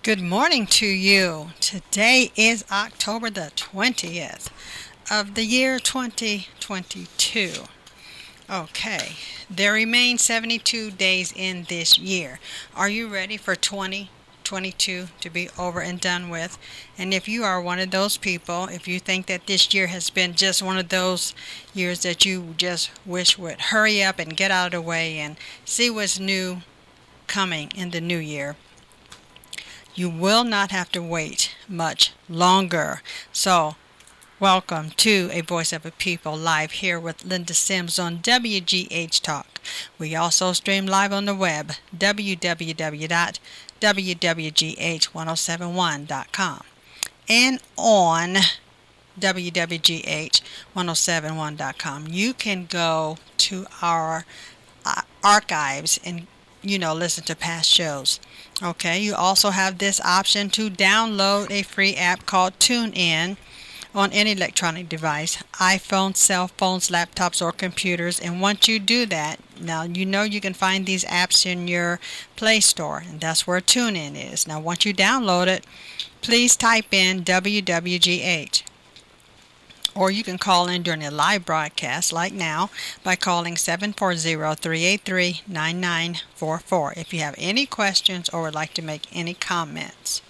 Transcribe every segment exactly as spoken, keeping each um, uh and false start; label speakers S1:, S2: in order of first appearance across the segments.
S1: Good morning to you. Today is October the twentieth of the year twenty twenty-two. Okay, there remain seventy-two days in this year. Are you ready for twenty twenty-two to be over and done with? And if you are one of those people, if you think that this year has been just one of those years that you just wish would hurry up and get out of the way and see what's new coming in the new year, you will not have to wait much longer. So, welcome to A Voice of a People live here with Linda Sims on W G H Talk. We also stream live on the web, w w w dot w w g h ten seventy-one dot com, and on w w g h ten seventy-one dot com. You can go to our uh, archives and you know, listen to past shows. Okay, you also have this option to download a free app called TuneIn on any electronic device, iPhones, cell phones, laptops, or computers. And once you do that, now you know you can find these apps in your Play Store, and that's where TuneIn is. Now, once you download it, please type in W W G H. Or you can call in during a live broadcast like now by calling seven four zero, three eight three, nine nine four four if you have any questions or would like to make any comments.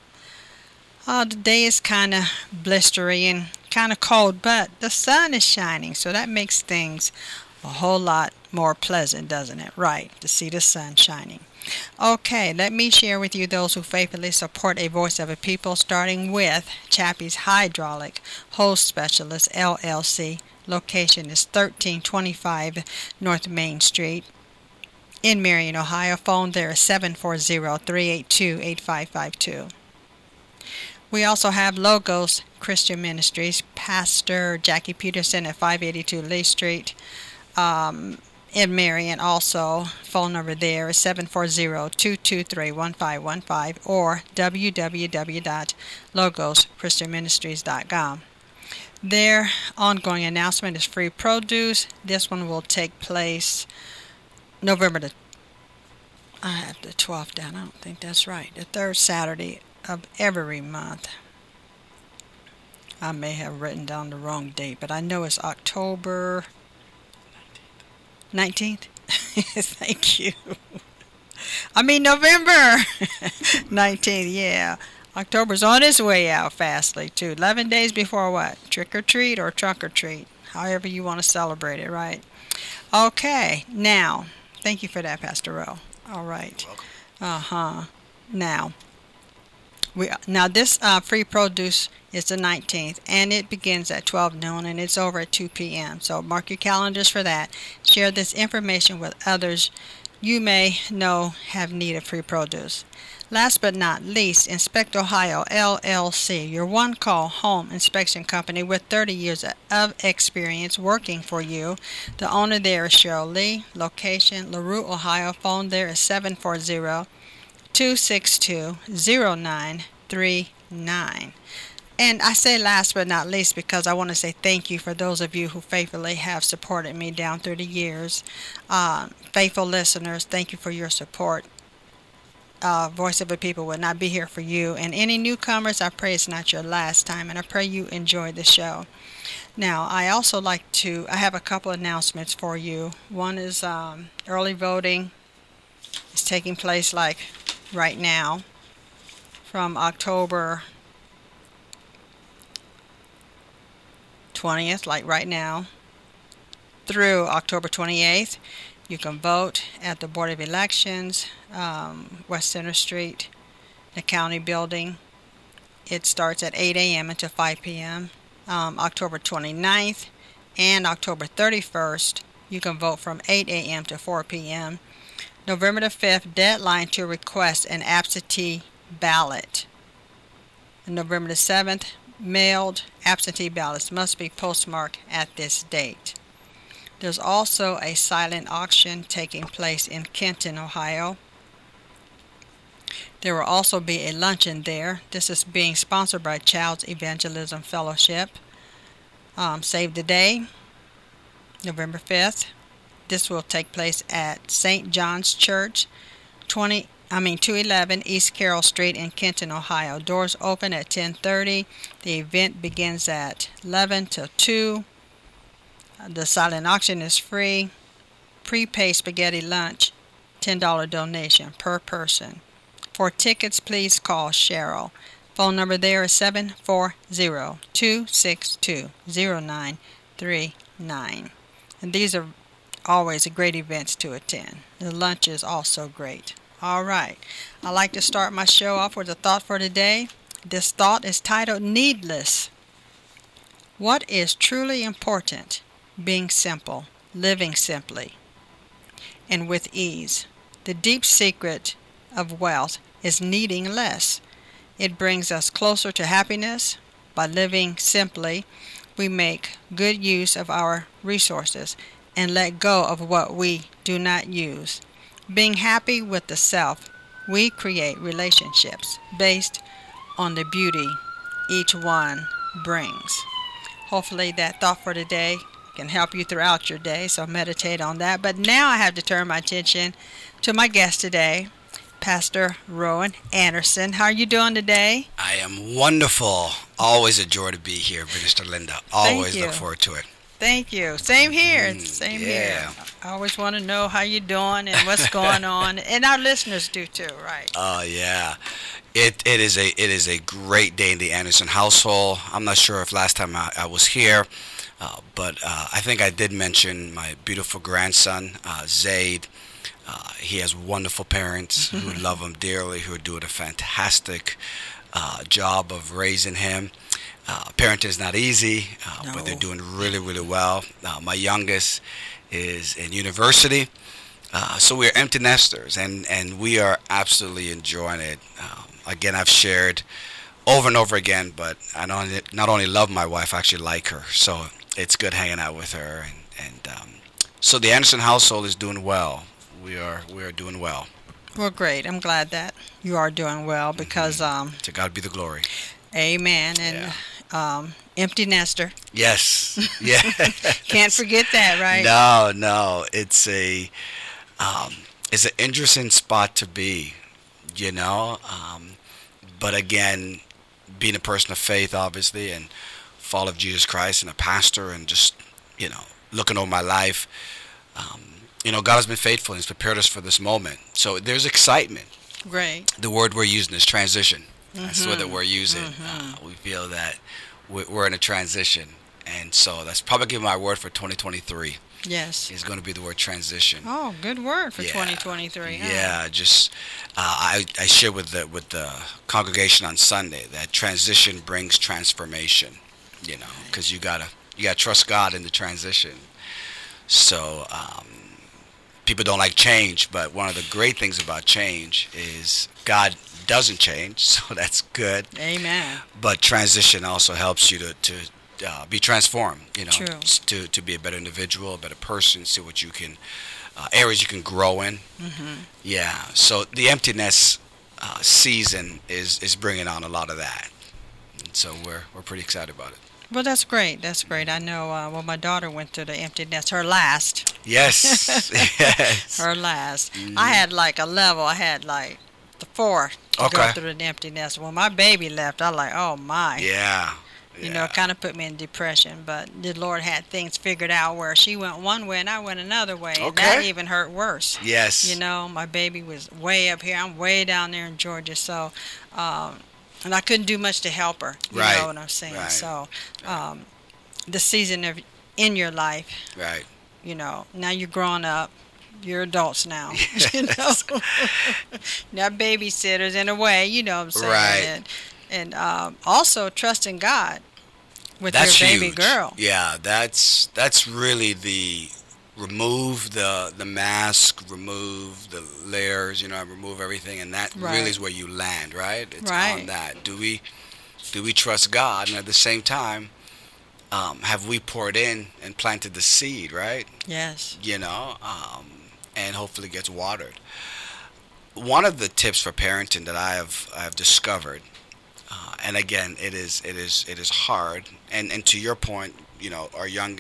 S1: Uh, the day is kind of blistery and kind of cold, but the sun is shining, so that makes things a whole lot more pleasant, doesn't it? Right, to see the sun shining. Okay, let me share with you those who faithfully support A Voice of a People, starting with Chappie's Hydraulic Hose Specialist, L L C. Location is thirteen twenty-five North Main Street in Marion, Ohio. Phone there is seven four zero, three eight two, eight five five two. We also have Logos Christian Ministries, Pastor Jackie Peterson at five eighty-two Lee Street. Um... in Marion also. Phone number there is seven four zero, two two three, one five one five or w w w dot logos christian ministries dot com. Their ongoing announcement is free produce. This one will take place November the, I have the twelfth down, I don't think that's right, the third Saturday of every month. I may have written down the wrong date, but I know it's October nineteenth. Thank you. I mean November nineteenth, yeah. October's on its way out fastly, too. eleven days before what? Trick or treat or trunk or treat? However you want to celebrate it, right? Okay, now, thank you for that, Pastor Rowe. All right.
S2: You're welcome.
S1: Uh-huh. Now, we now this uh, free produce is the nineteenth, and it begins at twelve noon, and it's over at two p.m. So mark your calendars for that. Share this information with others you may know have need of free produce. Last but not least, Inspect Ohio, L L C, your one-call home inspection company with thirty years of experience working for you. The owner there is Cheryl Lee. Location, LaRue, Ohio. Phone there is seven four zero, two six two, zero nine three nine. And I say last but not least because I want to say thank you for those of you who faithfully have supported me down through the years. Uh, faithful listeners, thank you for your support. Uh, Voice of the People would not be here for you. And any newcomers, I pray it's not your last time, and I pray you enjoy the show. Now, I also like to, I have a couple announcements for you. One is um, early voting is taking place like right now from October twentieth, like right now, through October twenty-eighth. You can vote at the Board of Elections, um, West Center Street, the county building. It starts at eight a.m. until five p.m. Um, October twenty-ninth and October thirty-first, you can vote from eight a.m. to four p.m. November the fifth, deadline to request an absentee ballot. And November the seventh, mailed absentee ballots must be postmarked at this date. There's also a silent auction taking place in Kenton, Ohio. There will also be a luncheon there. This is being sponsored by Child's Evangelism Fellowship. Um, Save the Day, November fifth. This will take place at Saint John's Church, twenty I mean two eleven East Carroll Street in Kenton, Ohio. Doors open at ten thirty. The event begins at eleven till two. The silent auction is free. Prepaid spaghetti lunch, ten dollars donation per person. For tickets, please call Cheryl. Phone number there is seven four zero, two six two, zero nine three nine. And these are always great events to attend. The lunch is also great. All right. I like to start my show off with a thought for today. This thought is titled Needless. What is truly important? Being simple, living simply, and with ease. The deep secret of wealth is needing less. It brings us closer to happiness. By living simply, we make good use of our resources and let go of what we do not use. Being happy with the self, we create relationships based on the beauty each one brings. Hopefully that thought for today can help you throughout your day, so meditate on that. But now I have to turn my attention to my guest today, Pastor Rowan Anderson. How are you doing today?
S2: I am wonderful. Always a joy to be here, Minister Linda. Always look forward to it.
S1: Thank you. Same here.
S2: Mm,
S1: Same
S2: yeah.
S1: here. I always want to know how you're doing and what's going on, and our listeners do too, right?
S2: Oh uh, yeah, it it is a it is a great day in the Anderson household. I'm not sure if last time I, I was here, uh, but uh, I think I did mention my beautiful grandson, uh, Zaid. Uh, he has wonderful parents who love him dearly, who are doing a fantastic uh, job of raising him. Uh, parenting is not easy, uh, no. but they're doing really, really well. Uh, my youngest is in university, uh, so we're empty nesters, and, and we are absolutely enjoying it. Um, again, I've shared over and over again, but I not only, not only love my wife, I actually like her, so it's good hanging out with her. And, and um, so the Anderson household is doing well. We are we are doing well.
S1: Well, great. I'm glad that you are doing well because...
S2: Mm-hmm.
S1: Um,
S2: to God be the glory.
S1: Amen. And...
S2: Yeah.
S1: Um, empty nester.
S2: Yes. Yeah.
S1: Can't forget that, right?
S2: No, no. It's a um, it's an interesting spot to be, you know. Um, but again, being a person of faith, obviously, and follower of Jesus Christ, and a pastor, and just you know, looking over my life, um, you know, God has been faithful and He's prepared us for this moment. So there's excitement.
S1: Great.
S2: The word we're using is transition. That's
S1: Mm-hmm.
S2: the word that we're using.
S1: Mm-hmm.
S2: Uh, we feel that we're in a transition. And so that's probably my word for twenty twenty-three.
S1: Yes.
S2: Is going to be the word transition.
S1: Oh, good word for
S2: yeah.
S1: twenty twenty-three. Huh?
S2: Yeah, just uh, I, I shared with the, with the congregation on Sunday that transition brings transformation, you know, because you got to you gotta trust God in the transition. So um, people don't like change, but one of the great things about change is God doesn't change, so that's good.
S1: Amen.
S2: But transition also helps you to, to uh, be transformed, you know,
S1: True.
S2: to to be a better individual, a better person, see what you can, uh, areas you can grow in.
S1: Mm-hmm.
S2: Yeah, so the emptiness uh, season is, is bringing on a lot of that. And so we're we're pretty excited about it.
S1: Well, that's great. That's great. I know, uh, well, my daughter went through the empty nest, her last.
S2: Yes, yes.
S1: Her last.
S2: Mm-hmm.
S1: I had like a level, I had like the four to
S2: Okay.
S1: go through the empty nest. When my baby left, I was like, oh my.
S2: Yeah.
S1: You
S2: yeah.
S1: know, it kind of put me in depression, but the Lord had things figured out where she went one way and I went another way. And
S2: Okay.
S1: that even hurt worse.
S2: Yes.
S1: You know, my baby was way up here. I'm way down there in Georgia. So, um, and I couldn't do much to help her. You
S2: Right.
S1: know what I'm saying?
S2: Right.
S1: So, um, the season of in your life,
S2: Right.
S1: you know, now you're growing up. You're adults now.
S2: Yes.
S1: You know? Now babysitters in a way, you know what I'm saying?
S2: Right.
S1: And, and um, also trusting God with
S2: That's
S1: your baby
S2: huge.
S1: girl.
S2: Yeah, that's that's really the remove the the mask, remove the layers, you know, remove everything, and that
S1: Right.
S2: really is where you land, right? It's
S1: Right.
S2: on that. Do we do we trust God, and at the same time, um, have we poured in and planted the seed, right?
S1: Yes.
S2: You know, um, and hopefully gets watered. One of the tips for parenting that I have I have discovered. Uh, and again, it is it is it is hard. And and to your point, you know, our youngest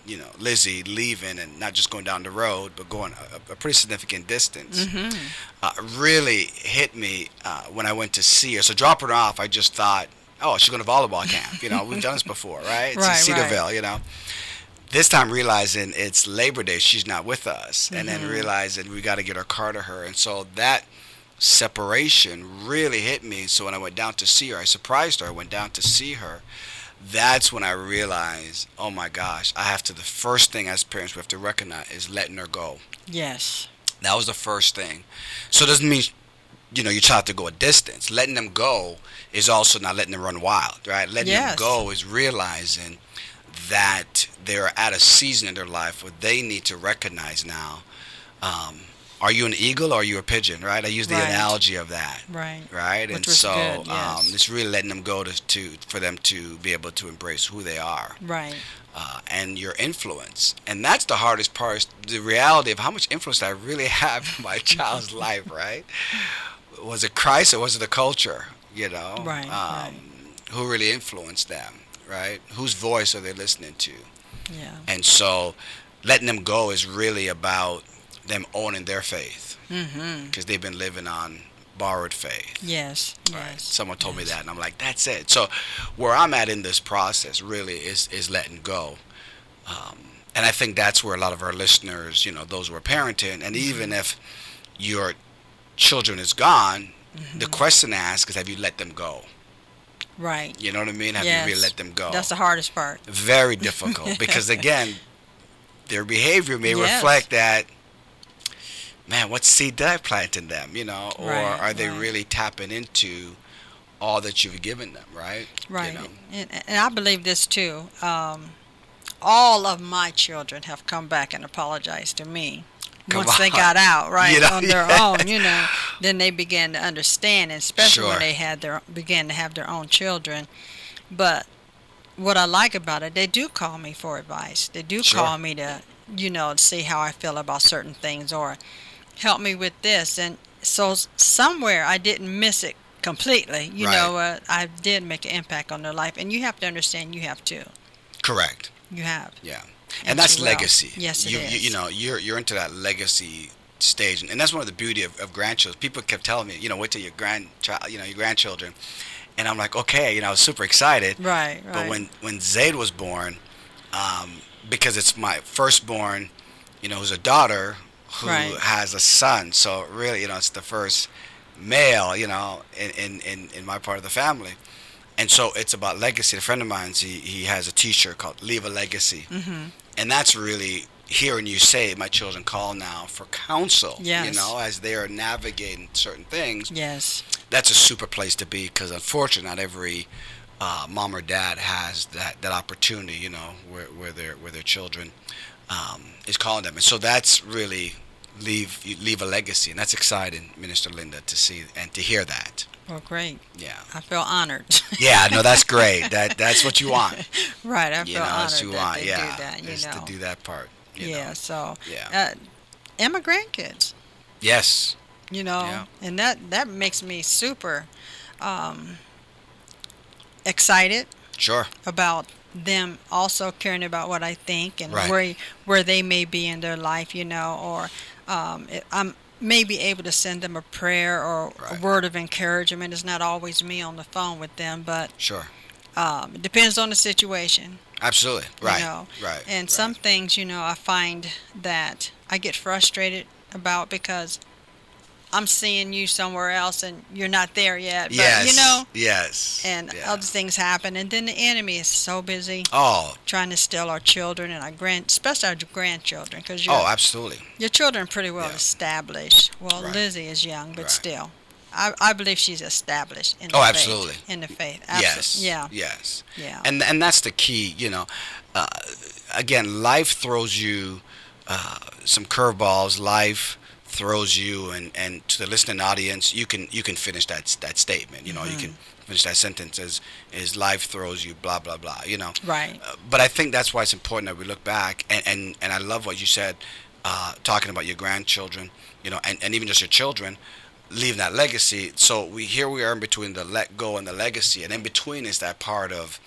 S2: you know, Lizzie leaving and not just going down the road, but going a, a pretty significant distance,
S1: Mm-hmm.
S2: uh, really hit me uh, when I went to see her. So dropping her off, I just thought, oh, she's going to volleyball camp. You know, we've done this before, right? It's
S1: Right,
S2: in Cedarville,
S1: right.
S2: you know. This time realizing it's Labor Day, she's not with us, and then
S1: Mhm.
S2: realizing we got to get our car to her, and so that separation really hit me. So when I went down to see her, I surprised her. I went down to see her. That's when I realized, oh my gosh, I have to. The first thing as parents we have to recognize is letting her go.
S1: Yes.
S2: That was the first thing. So it doesn't mean, you know, your child to go a distance. Letting them go is also not letting them run wild, right? Letting
S1: Yes.
S2: them go is realizing that they're at a season in their life where they need to recognize now, um, are you an eagle or are you a pigeon, right? I use the
S1: Right.
S2: analogy of that,
S1: Right.
S2: right?
S1: Which
S2: and
S1: was
S2: so
S1: good, yes.
S2: um, it's really letting them go to, to for them to be able to embrace who they are.
S1: Right.
S2: Uh, and your influence. And that's the hardest part, is the reality of how much influence I really have in my child's life, right? Was it Christ or was it the culture, you know?
S1: Right,
S2: Um,
S1: right.
S2: Who really influenced them, right? Whose voice are they listening to?
S1: Yeah.
S2: And so letting them go is really about them owning their faith,
S1: Mm-hmm.
S2: because they've been living on borrowed faith.
S1: Yes.
S2: Right.
S1: Yes.
S2: Someone told me
S1: yes.
S2: that, and I'm like, that's it. So, where I'm at in this process really is is letting go, um, and I think that's where a lot of our listeners, you know, those who are parenting, and even if your children is gone, the
S1: Mhm.
S2: question to ask is, have you let them go?
S1: Right.
S2: You know what I mean? Have
S1: Yes.
S2: you really let them go?
S1: That's the hardest part.
S2: Very difficult, because again, their behavior may
S1: Yes.
S2: reflect that. Man, what seed did I plant in them? You know, or
S1: Right,
S2: are they
S1: right.
S2: really tapping into all that you've given them, right?
S1: Right.
S2: You know?
S1: And, and I believe this too. Um, all of my children have come back and apologized to me.
S2: Come
S1: Once they
S2: on.
S1: got out, right,
S2: You know,
S1: on their
S2: yeah.
S1: own, you know, then they began to understand, and especially
S2: Sure.
S1: when they had their began to have their own children. But what I like about it, they do call me for advice. They do
S2: Sure.
S1: call me to, you know, see how I feel about certain things or help me with this. And so s- somewhere I didn't miss it completely. You
S2: Right.
S1: know, uh, I did make an impact on their life, and you have to understand you have to.
S2: Correct.
S1: You have.
S2: Yeah.
S1: And
S2: And that's
S1: you will.
S2: legacy.
S1: Yes, it
S2: you, You,
S1: is.
S2: you know, you're you're into that legacy stage, and that's one of the beauty of, of grandchildren. People kept telling me, you know, wait till your grandchild, you know, your grandchildren, and I'm like, okay, you know, I was super excited.
S1: Right, right.
S2: But when when Zayd was born, um, because it's my firstborn, you know, who's a daughter who
S1: Right.
S2: has a son, so really, you know, it's the first male, you know, in in, in, in my part of the family. And so it's about legacy. A friend of mine, he, he has a T-shirt called "Leave a Legacy,"
S1: Mm-hmm.
S2: and that's really hearing you say, "My children call now for counsel." You
S1: Yes.
S2: know, as they are navigating certain things.
S1: Yes.
S2: That's a super place to be, because unfortunately, not every uh, mom or dad has that, that opportunity. You know, where where their where their children um, is calling them, and so that's really leave you leave a legacy, and that's exciting, Minister Linda, to see and to hear that.
S1: Well, great.
S2: Yeah.
S1: I feel honored.
S2: Yeah, no, that's great. That that's what you want.
S1: Right. I
S2: You
S1: feel
S2: know,
S1: honored
S2: that's what you
S1: that
S2: want.
S1: they
S2: Yeah,
S1: do that. You
S2: is
S1: know.
S2: to do that part. You
S1: yeah.
S2: know.
S1: So.
S2: Yeah.
S1: Uh, and my grandkids.
S2: Yes.
S1: You know,
S2: Yeah.
S1: and that that makes me super um, excited
S2: Sure.
S1: about them also caring about what I think and
S2: Right.
S1: where where they may be in their life, you know, or um, it, I'm maybe able to send them a prayer or a
S2: Right.
S1: word of encouragement. It's not always me on the phone with them, but
S2: Sure.
S1: um, it depends on the situation.
S2: Absolutely. Right.
S1: You know,
S2: Right.
S1: and
S2: right.
S1: some things, you know, I find that I get frustrated about because I'm seeing you somewhere else and you're not there yet. But,
S2: Yes.
S1: you know,
S2: Yes.
S1: and
S2: yeah.
S1: other things happen. And then the enemy is so busy
S2: Oh.
S1: trying to steal our children and our grand, especially our grandchildren, because your,
S2: Oh, absolutely.
S1: your children are pretty well
S2: Yeah.
S1: established. Well,
S2: Right.
S1: Lizzie is young, but
S2: Right.
S1: still. I, I believe she's established in the
S2: Oh,
S1: faith.
S2: absolutely.
S1: In the faith.
S2: Yes.
S1: Absolutely. Yeah.
S2: Yes.
S1: Yeah.
S2: And and that's the key. You know, uh, again, life throws you uh, some curveballs. Life throws you, and, and to the listening audience, you can you can finish that that statement. You know, you can finish that sentence as is life throws you blah blah blah. You know.
S1: Right.
S2: Uh, but I think that's why it's important that we look back, and and, and I love what you said, uh, talking about your grandchildren. You know, and, and even just your children. Leave that legacy. So we here we are in between the let go and the legacy, and in between is that part of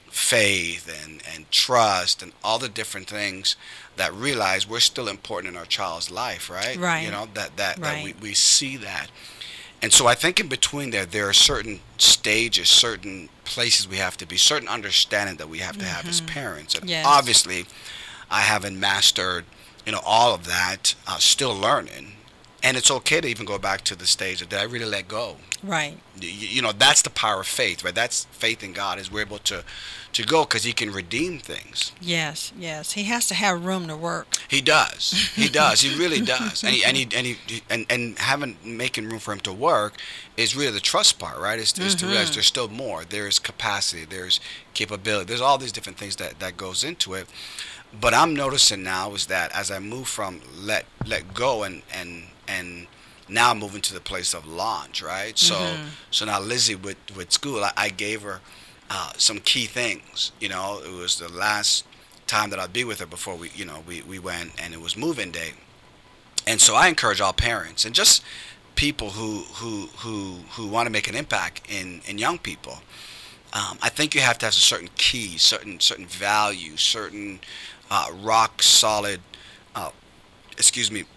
S2: faith and, and trust and all the different things that realize we're still important in our child's life, right?
S1: Right.
S2: You know, that, that, that
S1: Right.
S2: we, we see that. And so I think in between there, there are certain stages, certain places we have to be, certain understanding that we have to have as parents. And
S1: Yes.
S2: obviously, I haven't mastered, you know, all of that. Uh, still learning, and it's okay to even go back to the stage of did I really let go?
S1: Right.
S2: You, you know, that's the power of faith, right? That's faith in God is we're able to, to go because He can redeem things.
S1: Yes, yes. He has to have room to work.
S2: He does. He does. He really does. And he, and he, and he, and and having making room for him to work is really the trust part, right? Is, is to realize there's still more. There's capacity. There's capability. There's all these different things that, that goes into it. But I'm noticing now is that as I move from let let go and and and now I'm moving to the place of launch, right? So so now Lizzie with with school, I, I gave her uh, some key things. You know, it was the last time that I'd be with her before we, you know, we, we went, and it was move-in day. And so I encourage all parents and just people who who who, who want to make an impact in, in young people. Um, I think you have to have a certain key, certain certain values, certain uh, rock solid, uh, excuse me,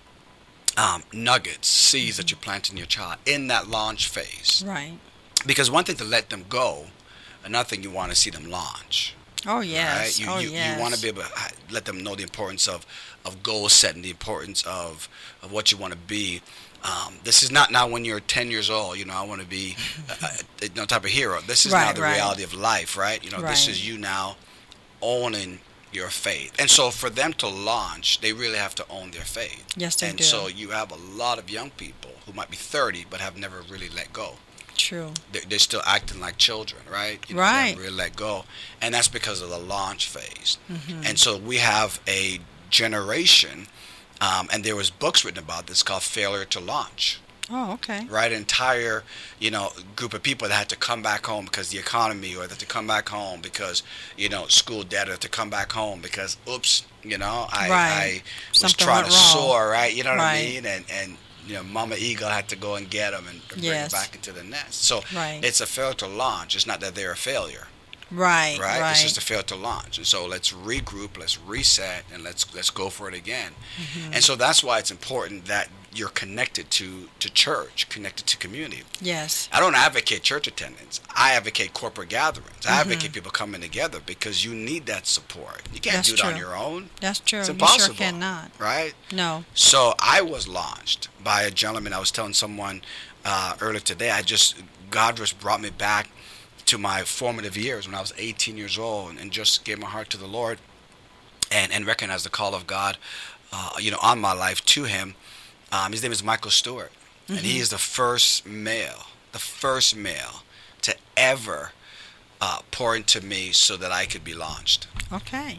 S2: um, nuggets, seeds that you plant in your child in that launch phase.
S1: Right.
S2: Because one thing to let them go, another thing you want to see them launch.
S1: Oh, yes.
S2: Right? You,
S1: oh,
S2: you,
S1: yes.
S2: you want to be able to ha- let them know the importance of, of goal setting, the importance of, of what you want to be. Um, this is not now when you're ten years old, you know, I want to be a, a, no type of hero. This is
S1: Right,
S2: now the
S1: right.
S2: reality of life, right? You know, this
S1: Right.
S2: is you now owning your faith. And so for them to launch, they really have to own their faith.
S1: Yes, they
S2: and
S1: do.
S2: so you have a lot of young people who might be thirty but have never really let go.
S1: True.
S2: They're, they're still acting like children, right? You know,
S1: Right.
S2: They haven't really let go. And that's because of the launch phase.
S1: Mm-hmm.
S2: And so we have a generation, um, and there was books written about this called Failure to Launch.
S1: Oh, okay.
S2: Right, an entire, you know, group of people that had to come back home because the economy, or that to come back home because, you know, school debt, or to come back home because, oops, you know, I,
S1: Right.
S2: I was
S1: Something
S2: trying to
S1: went wrong.
S2: soar, right? You know what I
S1: Right.
S2: mean? And and you know, Mama Eagle had to go and get them and bring
S1: Yes.
S2: them back into the nest. So
S1: Right.
S2: it's a failure to launch. It's not that they're a failure,
S1: Right.
S2: right?
S1: Right.
S2: It's just a failure to launch. And so let's regroup, let's reset, and let's let's go for it again.
S1: Mm-hmm.
S2: And so that's why it's important that you're connected to, to church, connected to community.
S1: Yes.
S2: I don't advocate church attendance. I advocate corporate gatherings. I
S1: Mm-hmm.
S2: advocate people coming together because you need that support. You can't
S1: That's
S2: do it on
S1: true.
S2: your own,
S1: That's true.
S2: It's
S1: You
S2: impossible.
S1: sure cannot.
S2: right?
S1: No.
S2: So I was launched by a gentleman. I was telling someone uh, earlier today, I just, God just brought me back to my formative years when I was eighteen years old, and, and just gave my heart to the Lord and, and recognized the call of God, uh, you know, on my life to him. Um, his name is Michael Stewart, and he is the first male, the first male to ever uh, pour into me so that I could be launched.
S1: Okay.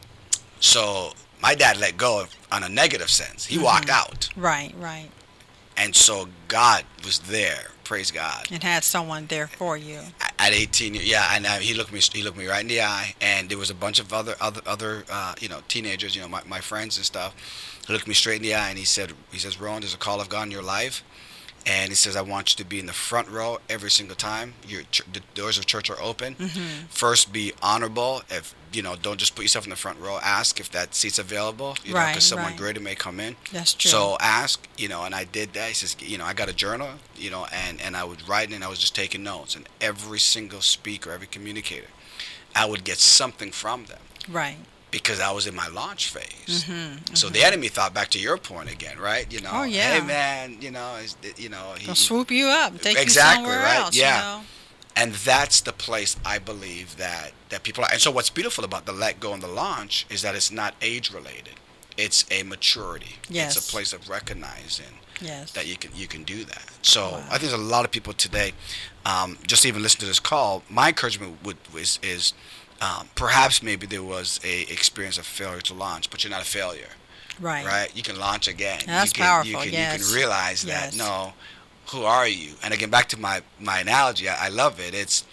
S2: So my dad let go on a negative sense. He walked out.
S1: Right. Right.
S2: And so God was there. Praise God.
S1: It had someone there for you.
S2: At eighteen, yeah, and uh, he looked me he looked me right in the eye, and there was a bunch of other other other uh, you know, teenagers, you know, my, my friends and stuff. He looked me straight in the eye, and he said he says, "Rowan, there's a call of God in your life." And he says, "I want you to be in the front row every single time your ch- the doors of church are open.
S1: Mm-hmm.
S2: First, be honorable. If you know, don't just put yourself in the front row. Ask if that seat's available. You know,
S1: Right,
S2: because someone
S1: right.
S2: greater may come in.
S1: That's true.
S2: So ask, you know, and I did that. He says, you know, I got a journal, you know, and and I would write, and I was just taking notes. And every single speaker, every communicator, I would get something from them
S1: Right.
S2: because I was in my launch phase.
S1: Mm-hmm.
S2: So the enemy thought, back to your point again, right? You know,
S1: Oh, yeah.
S2: hey man, you know, is you know, he,
S1: They'll swoop you up, take
S2: Exactly,
S1: you somewhere
S2: right,
S1: else.
S2: yeah.
S1: You know?
S2: and that's the place I believe that that people are. And so what's beautiful about the let go and the launch is that it's not age related. It's a maturity.
S1: Yes.
S2: It's a place of recognizing
S1: Yes.
S2: that you can you can do that. So
S1: Wow.
S2: I think there's a lot of people today, um, just even listen to this call. My encouragement would is, is um, perhaps maybe there was a experience of failure to launch, but you're not a failure,
S1: Right.
S2: right? You can launch again.
S1: That's
S2: you can,
S1: powerful,
S2: You can,
S1: yes.
S2: you can realize that
S1: Yes.
S2: no, who are you? And again, back to my my analogy, I, I love it. It's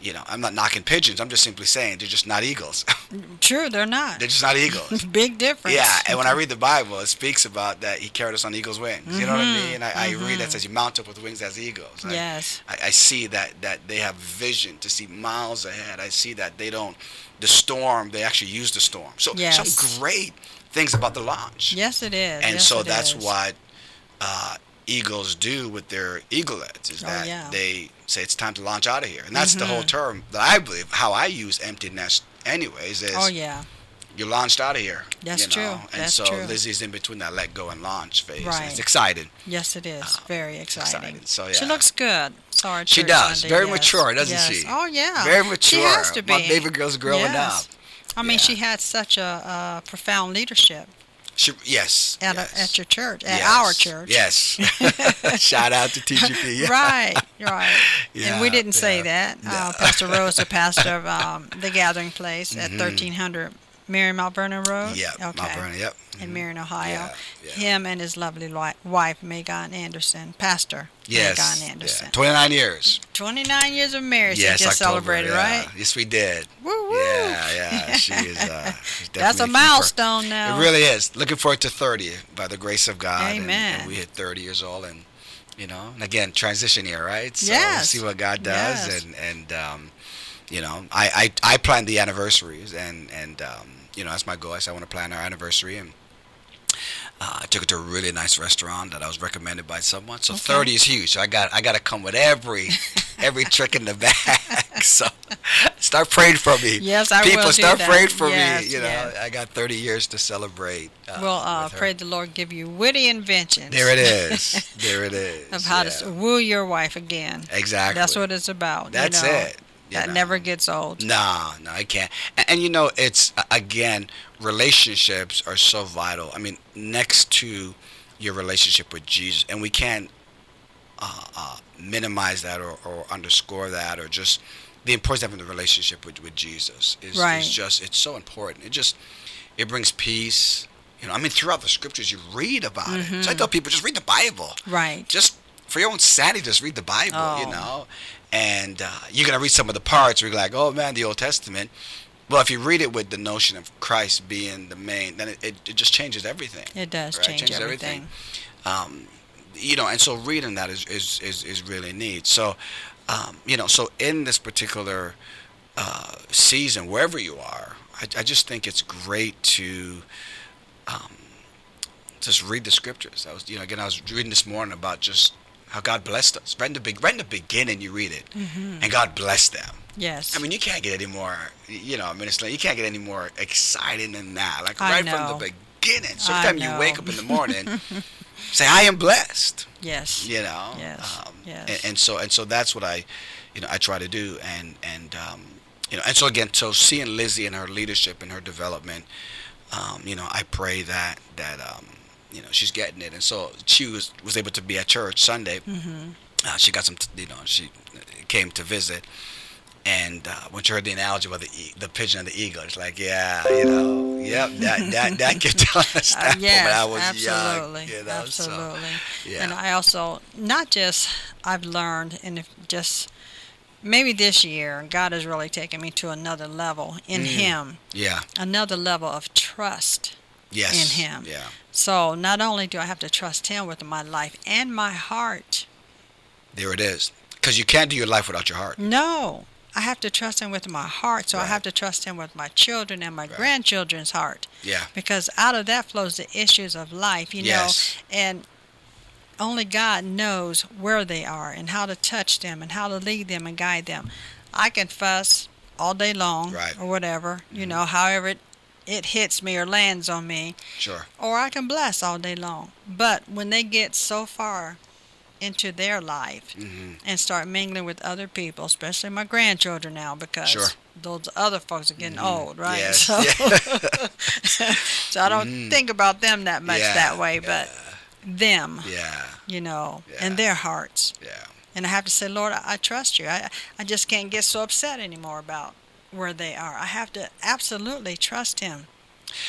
S2: you know, I'm not knocking pigeons. I'm just simply saying they're just not eagles.
S1: True, they're not.
S2: They're just not eagles.
S1: Big difference.
S2: Yeah, and when I read the Bible, it speaks about that He carried us on eagle's wings. You know what I
S1: Mhm,
S2: mean? I, I read
S1: mhm.
S2: that says you mount up with wings as eagles. I,
S1: Yes.
S2: I, I see that, that they have vision to see miles ahead. I see that they don't, the storm, they actually use the storm. So
S1: Yes.
S2: some great things about the launch.
S1: Yes, it is.
S2: And
S1: Yes,
S2: so
S1: it
S2: that's
S1: is.
S2: what uh, eagles do with their eaglets is
S1: Oh,
S2: that
S1: yeah.
S2: they say it's time to launch out of here. And that's the whole
S1: Mhm.
S2: term that I believe, how I use empty nest anyways, is
S1: Oh, yeah.
S2: you're launched out of here.
S1: That's
S2: you know?
S1: true.
S2: And
S1: That's
S2: so
S1: true.
S2: Lizzie's in between that let go and launch phase.
S1: Right.
S2: And it's exciting.
S1: Yes, it is.
S2: Uh,
S1: Very exciting.
S2: exciting. So,
S1: She
S2: yeah.
S1: looks good. Saw her at
S2: She
S1: church
S2: does.
S1: Sunday,
S2: Very
S1: yes.
S2: mature, doesn't
S1: Yes.
S2: she?
S1: Oh, yeah.
S2: Very mature.
S1: She has to be.
S2: My baby girl's growing
S1: Yes.
S2: up.
S1: I mean,
S2: Yeah.
S1: she had such a, uh profound leadership
S2: She, yes.
S1: at,
S2: yes.
S1: a, at your church, at
S2: Yes.
S1: our church.
S2: Yes. Shout out to T G P. Yeah.
S1: Right, right.
S2: Yeah,
S1: And we didn't say
S2: yeah.
S1: that. Uh,
S2: No.
S1: Pastor Rose, the pastor of um, the Gathering Place at
S2: Mhm.
S1: thirteen hundred Mary Mount Vernon Road.
S2: Yeah.
S1: Okay.
S2: Mount Vernon, yep.
S1: In Marion, Ohio.
S2: Yeah, yeah.
S1: Him and his lovely li- wife, Megan Anderson, Pastor
S2: Yes.
S1: Megan Anderson.
S2: Yeah. twenty-nine years.
S1: twenty-nine years of marriage
S2: Yes,
S1: they just
S2: October,
S1: celebrated,
S2: yeah.
S1: right?
S2: Yes, we did.
S1: Woo woo.
S2: Yeah, yeah. She is. Uh, she's
S1: That's
S2: definitely
S1: a
S2: keeper.
S1: milestone now.
S2: It really is. Looking forward to thirty by the grace of God. and-
S1: Amen.
S2: And, we hit thirty years old, and you know, and again, transition year, right? So
S1: Yes.
S2: we'll see what God does,
S1: Yes.
S2: and and um, you know, I, I I plan the anniversaries, and and um, you know, that's my goal. I said I want to plan our anniversary, and uh, I took her to a really nice restaurant that I was recommended by someone. So
S1: Okay.
S2: thirty is huge. So I got I got to come with every every trick in the bag. So start praying for me.
S1: Yes, I
S2: People
S1: will do
S2: start
S1: that.
S2: praying for
S1: Yes,
S2: me. You know,
S1: yes.
S2: I got thirty years to celebrate. Uh,
S1: We'll uh,
S2: with her.
S1: pray the Lord give you witty inventions.
S2: There it is. There it is.
S1: Of how
S2: yeah.
S1: to woo your wife again.
S2: Exactly.
S1: That's what it's about. you
S2: That's
S1: know.
S2: it. you
S1: That
S2: know.
S1: never gets old.
S2: No, no, I can't. And, and you know, it's uh, again, relationships are so vital. I mean, next to your relationship with Jesus, and we can't uh, uh, minimize that or, or underscore that, or just the importance of having the relationship with, with Jesus is,
S1: Right.
S2: is just it's so important. It just it brings peace. You know, I mean, throughout the scriptures, you read about it. So I tell people, just read the Bible.
S1: Right.
S2: Just for your own sanity, just read the Bible, you
S1: Oh.
S2: know. And uh, you're going to read some of the parts where you're like, oh, man, the Old Testament. Well, if you read it with the notion of Christ being the main, then it, it, it just changes everything.
S1: It does
S2: Right,
S1: change
S2: changes
S1: everything.
S2: Um, you know, and so reading that is, is, is, is really neat. So, um, you know, so in this particular uh, season, wherever you are, I, I just think it's great to um, just read the scriptures. I was, you know, again, I was reading this morning about just how God blessed us. Right in the, be- right in the beginning, you read it, and God blessed them.
S1: Yes.
S2: I mean, you can't get any more, you know, Minister, you can't get any more exciting than that. Like
S1: I
S2: right
S1: know.
S2: from the beginning. So
S1: I
S2: every time
S1: know.
S2: you wake up in the morning, say, I am blessed.
S1: yes.
S2: You know.
S1: Yes,
S2: Um,
S1: yes.
S2: And, and so and so that's what I, you know, I try to do. And and um, you know, and so again, so seeing Lizzie and her leadership and her development, um, you know, I pray that that um, you know, she's getting it. And so she was was able to be at church Sunday.
S1: Mm-hmm.
S2: Uh, she got some, you know, she came to visit. And uh, when she heard the analogy about the e- the pigeon and the eagle, it's like, yeah, you know, yep, that that that can understand.
S1: Uh, yes,
S2: when I was
S1: absolutely,
S2: young, you know,
S1: absolutely.
S2: So, yeah.
S1: And I also, not just I've learned, and if just maybe this year, God has really taken me to another level in
S2: Mm.
S1: Him,
S2: yeah,
S1: another level of trust
S2: yes,
S1: in Him.
S2: yeah,
S1: So not only do I have to trust Him with my life and my heart,
S2: there it is. Because you can't do your life without your heart.
S1: no, I have to trust Him with my heart. So I
S2: Right.
S1: have to trust Him with my children and my
S2: Right.
S1: grandchildren's heart.
S2: Yeah,
S1: Because out of that flows the issues of life, you
S2: Yes.
S1: know, and only God knows where they are and how to touch them and how to lead them and guide them. I can fuss all day long
S2: Right.
S1: or whatever, you know, however it, it hits me or lands on me,
S2: sure.
S1: or I can bless all day long. But when they get so far into their life
S2: hmm
S1: and start mingling with other people, especially my grandchildren now, because
S2: Sure.
S1: those other folks are getting old, right?
S2: Yes.
S1: So,
S2: Yeah.
S1: so I don't
S2: Mhm.
S1: think about them that much
S2: Yeah,
S1: that way, but them,
S2: Yeah,
S1: you know,
S2: Yeah.
S1: and their hearts.
S2: yeah.
S1: And I have to say, Lord, I, I trust you. I, I just can't get so upset anymore about where they are. I have to absolutely trust Him.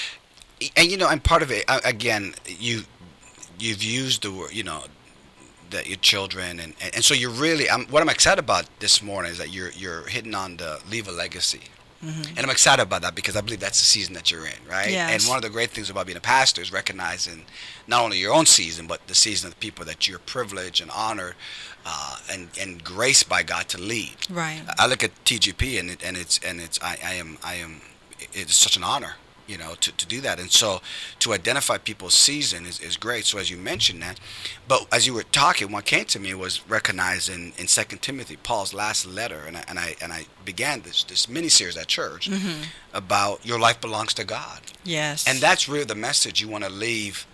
S2: And you know, and part of it, uh, again, you you've used the word, you know, that your children and, and, and so you're really I'm, what I'm excited about this morning is that you're you're hitting on the leave a legacy. Mm-hmm. And I'm excited about that because I believe that's the season that you're in, right?
S1: Yes.
S2: And one of the great things about being a pastor is recognizing not only your own season, but the season of the people that you're privileged and honored uh, and and graced by God to lead.
S1: Right.
S2: I look at T G P and it, and it's and it's I, I am I am it's such an honor, you know, to, to do that. And so to identify people's season is, is great. So as you mentioned that, but as you were talking, what came to me was recognizing in Second Timothy, Paul's last letter, and I and I and I began this this mini series at church mm-hmm. about your life belongs to God.
S1: Yes.
S2: And that's really the message you want to leave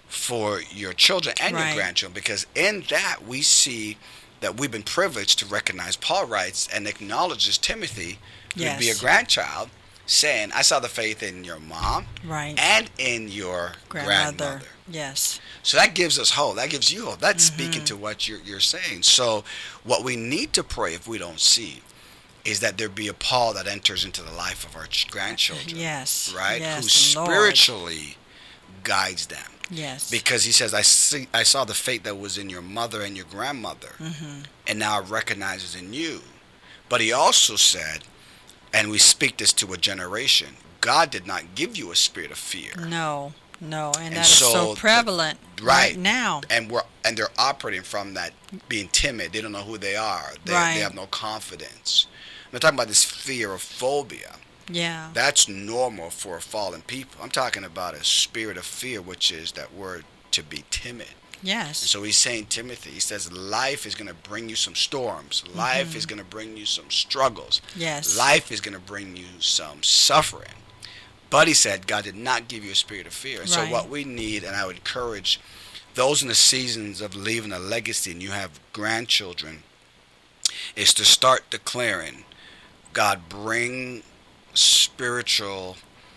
S2: for your children and
S1: right.
S2: your grandchildren, because in that we see that we've been privileged to recognize. Paul writes and acknowledges Timothy, who
S1: yes.
S2: would be a grandchild, saying, I saw the faith in your mom
S1: right.
S2: and in your grandmother. grandmother.
S1: Yes.
S2: So that gives us hope. That gives you hope. That's
S1: mm-hmm.
S2: speaking to what you're, you're saying. So what we need to pray if we don't see is that there be a Paul that enters into the life of our grandchildren.
S1: Yes.
S2: Right?
S1: Yes,
S2: who
S1: Lord.
S2: spiritually guides them.
S1: Yes.
S2: Because he says, I see, I saw the faith that was in your mother and your grandmother, mm-hmm. and now I recognize it in you. But he also said, and we speak this to a generation, God did not give you a spirit of fear.
S1: No, no, and, and that
S2: so
S1: is so prevalent
S2: the,
S1: right,
S2: right
S1: now.
S2: And we're and they're operating from that, being timid. They don't know who they are. They,
S1: right.
S2: they have no confidence. I'm talking about this fear of phobia.
S1: Yeah.
S2: That's normal for fallen people. I'm talking about a spirit of fear, which is that word to be timid.
S1: Yes.
S2: And so he's saying, Timothy, he says, life is going to bring you some storms. Life mm-hmm. is going to bring you some struggles.
S1: Yes.
S2: Life is going to bring you some suffering. But he said, God did not give you a spirit of fear. And right. so what we need, and I would encourage those in the seasons of leaving a legacy, and you have grandchildren, is to start declaring, God, bring spiritual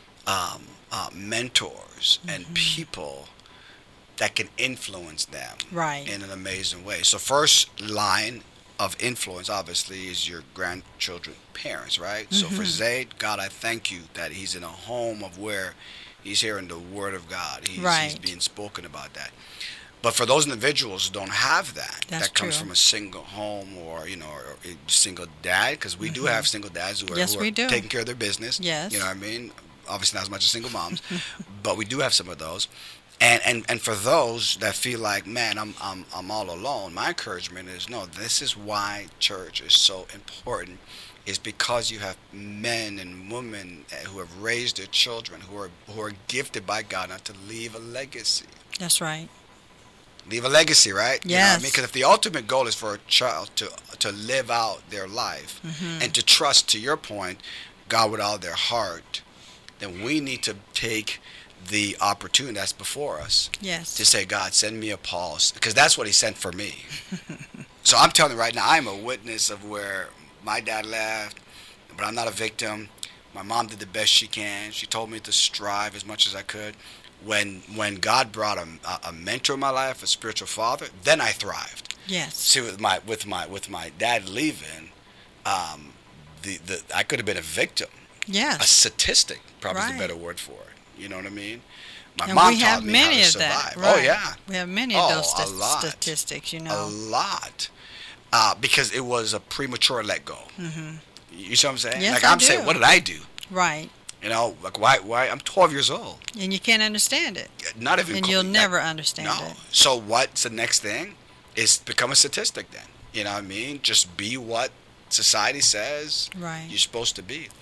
S2: um, uh, mentors mm-hmm. and people that can influence them
S1: right.
S2: in an amazing way. So first line of influence, obviously, is your grandchildren parents, right? Mm-hmm. So for Zaid, God, I thank you that he's in a home of where he's hearing the word of God. He's,
S1: right.
S2: he's being spoken about that. But for those individuals who don't have that,
S1: That's
S2: that comes
S1: true.
S2: from a single home or, you know, or a single dad, because we mm-hmm. do have single dads who are,
S1: yes,
S2: who are
S1: we do.
S2: taking care of their business.
S1: Yes.
S2: You know what I mean? Obviously not as much as single moms, but we do have some of those. And, and and for those that feel like, man, I'm I'm I'm all alone, my encouragement is, no, this is why church is so important, is because you have men and women who have raised their children, who are who are gifted by God not to leave a legacy.
S1: That's right.
S2: Leave a legacy, right?
S1: Yes.
S2: You know what I mean? Because if the ultimate goal is for a child to to live out their life mm-hmm. and to trust, to your point, God with all their heart, then we need to take the opportunity that's before us
S1: yes.
S2: to say, God, send me a pulse, because that's what he sent for me. So I'm telling you right now, I'm a witness of where my dad left, but I'm not a victim. My mom did the best she can. She told me to strive as much as I could. When when God brought a, a mentor in my life, a spiritual father, then I thrived.
S1: Yes.
S2: See, with my with my with my dad leaving, um, the the I could have been a victim.
S1: Yes.
S2: A statistic, probably
S1: right.
S2: is the better word for it. You know what I mean? My
S1: and
S2: mom
S1: we
S2: taught
S1: have
S2: me
S1: many
S2: how to
S1: of
S2: survive.
S1: that. Right.
S2: Oh yeah.
S1: We have many of
S2: oh,
S1: those st-
S2: a lot.
S1: statistics. You know.
S2: A lot. Uh, because it was a premature let go. Mm-hmm. You see what I'm saying?
S1: Yes,
S2: like
S1: I
S2: I'm
S1: do.
S2: saying, what did I do?
S1: Right.
S2: You know, like why? Why? I'm twelve years old.
S1: And you can't understand it.
S2: Not even.
S1: And
S2: co-
S1: you'll
S2: like,
S1: never understand
S2: no.
S1: it.
S2: So what's the next thing? Is become a statistic then. You know what I mean? Just be what society says
S1: right.
S2: you're supposed to be.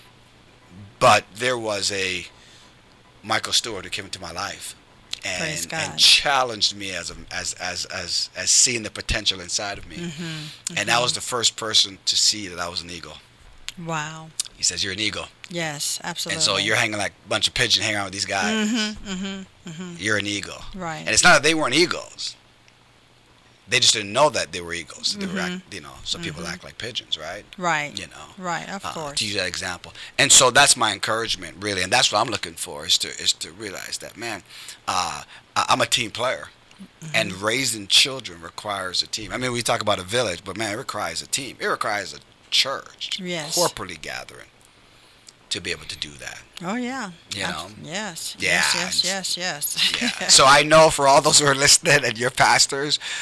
S2: But there was a Michael Stewart who came into my life and, and challenged me as a, as as as as seeing the potential inside of me. Mm-hmm. Mm-hmm. And that was the first person to see that I was an eagle.
S1: Wow.
S2: He says, you're an eagle.
S1: Yes, absolutely.
S2: And so you're hanging like a bunch of pigeons hanging out with these guys.
S1: Mm-hmm, mm-hmm, mm-hmm.
S2: You're an eagle.
S1: Right.
S2: And it's not that they weren't eagles. They just didn't know that they were eagles. They
S1: mm-hmm.
S2: were act, you know, some people
S1: mm-hmm.
S2: act like pigeons, right?
S1: Right.
S2: You know.
S1: Right, of
S2: uh,
S1: course.
S2: To use that example. And so that's my encouragement, really. And that's what I'm looking for, is to is to realize that, man, uh, I'm a team player. Mm-hmm. And raising children requires a team. I mean, we talk about a village, but, man, it requires a team. It requires a church,
S1: yes.
S2: corporately gathering, to be able to do that.
S1: Oh, yeah.
S2: You know?
S1: Yes.
S2: Yeah.
S1: Yes, yes, yes, yes.
S2: Yeah. So I know for all those who are listening and your pastors,